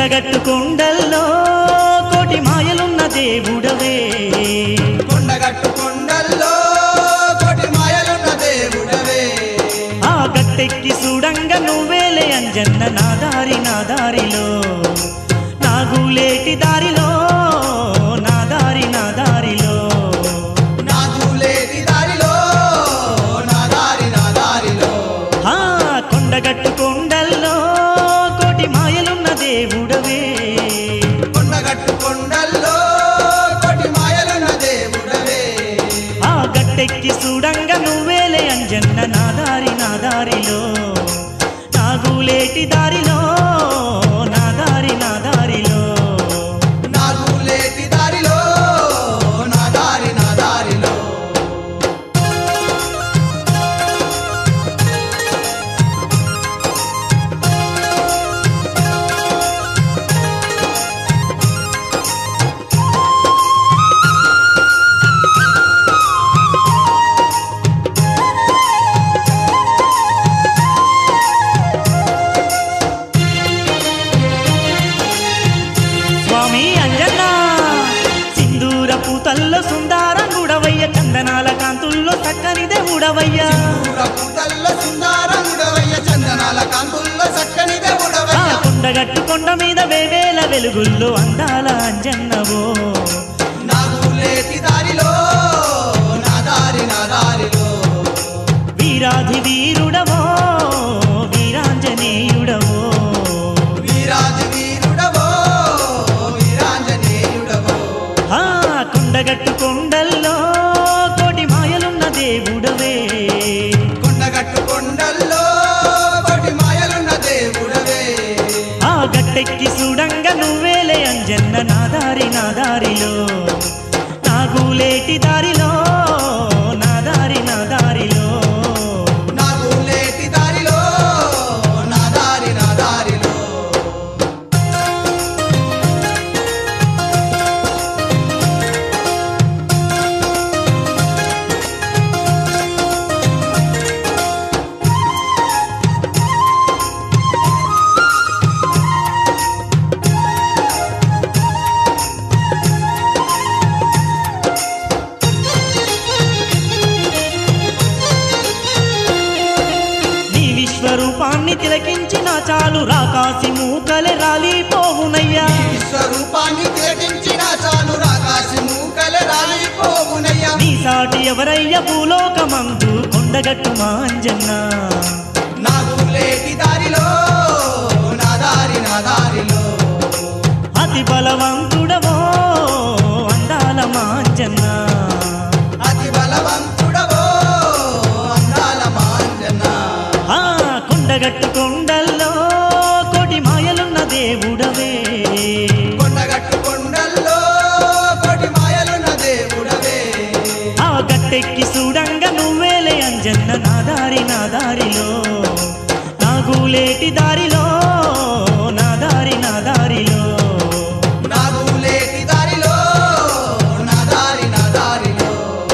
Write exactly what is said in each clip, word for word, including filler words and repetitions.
కొండగట్టు కొండల్లో కోటి మాయలున్న దేవుడవే కొండగట్టు కొండల్లో కోటి మాయలున్న దేవుడవే ఆ గట్టెక్కి చూడంగా నువ్వేలే అంజన్న నా దారి నా దారిలో నాగులేటి దారిలో నా దారి నా దారిలో నాగులేటి దారిలో నా దారి నా దారిలో ఆ కొండగట్టు కొండల్లో కోటి మాయలున్న దేవుడవే కొండగట్టు కొండల్లో కోటి మాయలున్న దేవుడవే ఆ గట్టెక్కి చూడంగా నువ్వేలే అంజన్న నా దారి నా దారిలో నాగులేటి దారిలో నా దారి నా దారిలో నాగులేటి దారిలో నా దారి నా దారిలో స్వామి అంజన్న సింధూర పూతల్లో సుందరంగుడవయ్య చందనాల కాంతుల్లో చక్కని దేవుడవయ్య పూతల్లో సుందరంగుడవయ్య చందనాల కాంతుల్లో చక్కని ఆ దేవుడవయ్య కొండగట్టు కొండ మీద వేవేల వెలుగుల్లో అందాల అంజన్నవో నాగులేటి దారిలో నా దారి నా దారిలో వీరాధి వీరుడవో వీరాంజనేయుడవో వీరాజు వీరుడవో వీరాంజనేయుడవో ఆ కొండగట్టు కొండల్లో కోటి మాయలున్న దేవుడవే కొండగట్టు కొండల్లో కోటి మాయలున్న దేవుడవే ఆ గట్టెక్కి చూడంగా నువ్వేలే అంజన్న నా దారి నా దారిలో నాగులేటి దారిలో నా దారి నా దారిలో నాగులేటి దారిలో నా దారి నా దారిలో నీ విశ్వరూపాన్ని తిలకించిన చాలు రాకాసి మూకలే రాలిపోవునయ్యా విశ్వరూపాన్ని తిలకించిన చాలు రాకాసి మూకలే రాలిపోవునయ్యా నీ సాటి ఎవరయ్య భూలోకమందు కొండగట్టు మాంజన్న నాగులేటి దారిలో నా దారి నా దారిలో అతి బలవంతుడవో అందాల మాంజన్న అతి బలవంతుడవో అందాల మాంజన ఆ కొండగట్టు కొండల్లో కోటి మాయలున్న దేవుడవే కొండగట్టు కొండల్లో కోటి మాయలున్న దేవుడవే ఆ గట్టెక్కి చూడంగా నువ్వేలే అంజన్న నా దారి నా దారిలో నాగులేటి దారిలో నా దారి నా దారిలో నాగులేటి దారిలో నా దారి నా దారిలో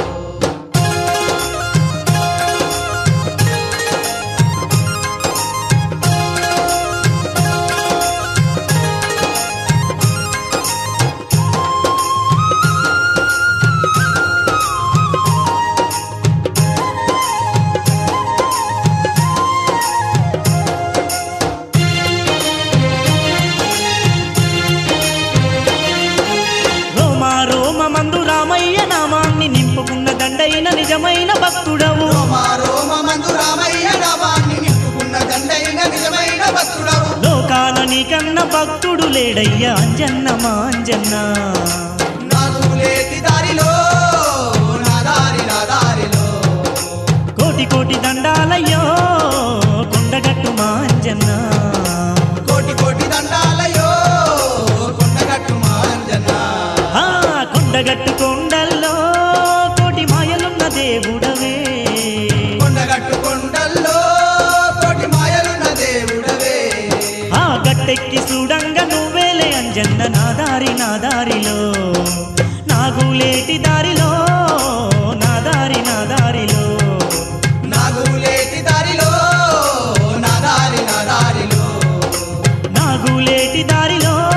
రోమా రోమ మందు రామయ్య నామాన్ని నింపుకున్న దండైన నిజమైన భక్తుడవు రోమా రోమ మందు రామయ్య నామాన్ని నింపుకున్న దండైన నిజమైన భక్తుడవు లోకాల నీకన్న భక్తుడు లేడయ్యా అంజన్న మాంజన్న నాగులేటి దారిలో నా దారి నా దారిలో కోటి కోటి దండాలయ్యో కొండగట్టు మాంజన్న కోటి కోటి దండాలయో కొండగట్టు మాంజన ఆ కొండగట్టు కొండల్లో కోటి మాయలున్న దేవుడవే కొండగట్టు కొండల్లో కోటి మాయలున్న దేవుడవే ఆ గట్టెక్కి చూడంగా నువ్వేలే అంజన్న నా దారి నా దారిలో నాగులేటి దారిలో నా దారి నా దారిలో నాగులేటి దారిలో నా దారి నా దారిలో నాగులేటి దారిలో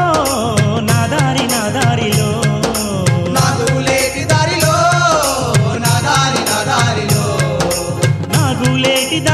లేటి